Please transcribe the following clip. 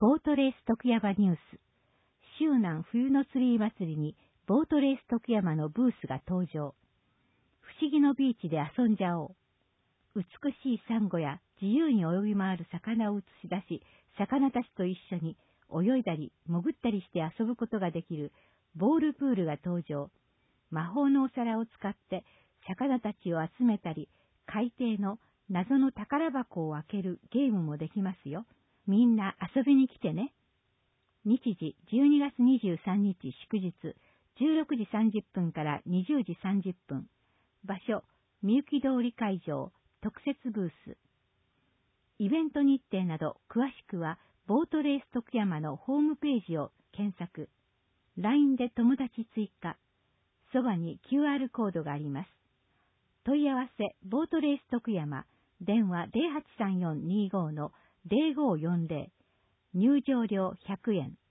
ボートレース徳山ニュース。周南冬のツリー祭りにボートレース徳山のブースが登場。不思議のビーチで遊んじゃおう。美しいサンゴや自由に泳ぎ回る魚を映し出し、魚たちと一緒に泳いだり潜ったりして遊ぶことができるボールプールが登場。魔法のお皿を使って魚たちを集めたり、海底の謎の宝箱を開けるゲームもできますよ。みんな遊びに来てね。日時12月23日祝日16時30分から20時30分。場所、みゆき通り会場特設ブース。イベント日程など詳しくはボートレース徳山のホームページを検索。LINE で友達追加。そばに QR コードがあります。問い合わせ、ボートレース徳山、電話 083425-0540、入場料100円。